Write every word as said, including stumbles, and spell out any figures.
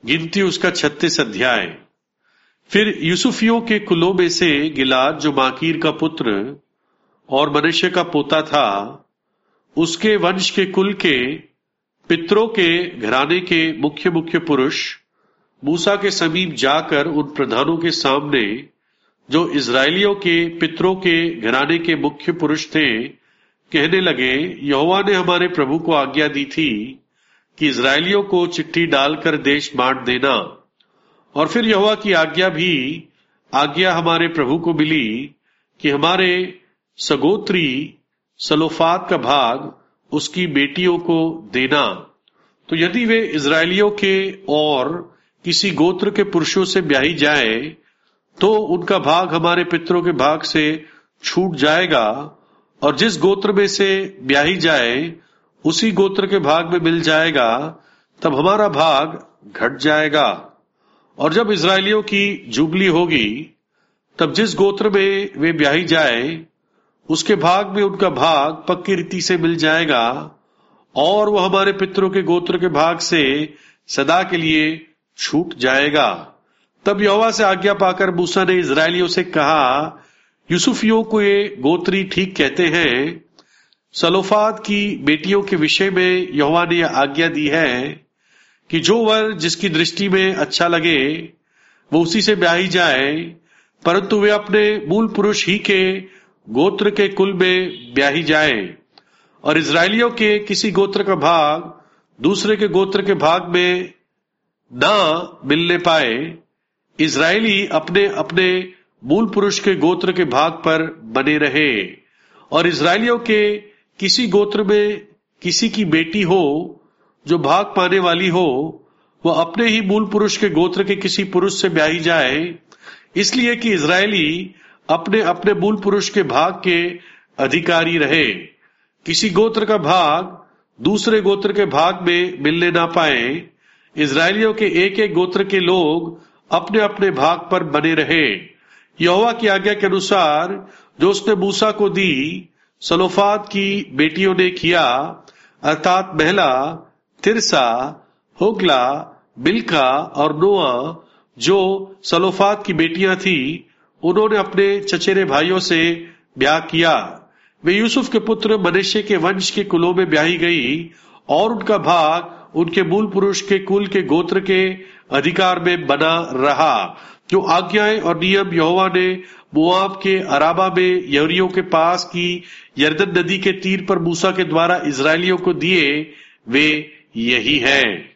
गिनती उसका छत्तीस अध्याय। फिर यूसुफियों के कुलों में से गिलाद जो माकीर का पुत्र और मनश्शे का पोता था, उसके वंश के कुल के पितरों के घराने के मुख्य मुख्य पुरुष मूसा के समीप जाकर उन प्रधानों के सामने जो इजराइलियों के पितरों के घराने के मुख्य पुरुष थे, कहने लगे, यहोवा ने हमारे प्रभु को आज्ञा दी थी कि इजराइलियों को चिट्ठी डालकर देश बांट देना। और फिर यहोवा की आज्ञा भी आज्ञा हमारे प्रभु को मिली कि हमारे सगोत्री सलोफाद का भाग उसकी बेटियों को देना। तो यदि वे इजराइलियों के और किसी गोत्र के पुरुषों से ब्याही जाए तो उनका भाग हमारे पितरों के भाग से छूट जाएगा, और जिस गोत्र में से ब्याही जाए उसी गोत्र के भाग में मिल जाएगा, तब हमारा भाग घट जाएगा। और जब इजराइलियों की जुबली होगी तब जिस गोत्र में वे ब्याही जाए उसके भाग में उनका भाग पक्की रीति से मिल जाएगा, और वह हमारे पितरों के गोत्र के भाग से सदा के लिए छूट जाएगा। तब यहोवा से आज्ञा पाकर मूसा ने इजराइलियों से कहा, यूसुफियों को ये गोत्री ठीक कहते हैं। सलोफाद की बेटियों के विषय में यहोवा ने आज्ञा दी है कि जो वर जिसकी दृष्टि में अच्छा लगे वो उसी से ब्याही जाए, परंतु वे अपने मूल पुरुष ही के गोत्र के कुल में ब्याही जाए। और इजराइलियों के किसी गोत्र का भाग दूसरे के गोत्र के भाग में ना मिलने पाए, इजराइली अपने अपने मूल पुरुष के गोत्र के भाग पर बने रहे। और इजराइलियों के किसी गोत्र में किसी की बेटी हो जो भाग पाने वाली हो, वह अपने ही मूल पुरुष के गोत्र के किसी पुरुष से ब्याही जाए, इसलिए कि इजराइली अपने अपने मूल पुरुष के भाग के अधिकारी रहे। किसी गोत्र का भाग दूसरे गोत्र के भाग में मिलने ना पाए, इजराइलियों के एक एक गोत्र के लोग अपने अपने भाग पर बने रहे। यहोवा की आज्ञा के अनुसार जो उसने मूसा को दी, सलोफाद की बेटियों ने किया, अर्थात महला, तिरसा, होगला, बिल्का और नोआ जो सलोफाद की बेटियां थी, उन्होंने अपने चचेरे भाइयों से ब्याह किया। वे यूसुफ के पुत्र मनश्शे के वंश के कुलों में ब्याही गई, और उनका भाग उनके मूल पुरुष के कुल के गोत्र के अधिकार में बना रहा। जो आज्ञाएं और नियम यहोवा ने मोआब के अराबा में यहूरियों के पास की यरदन नदी के तीर पर मूसा के द्वारा इजराइलियों को दिए, वे यही हैं।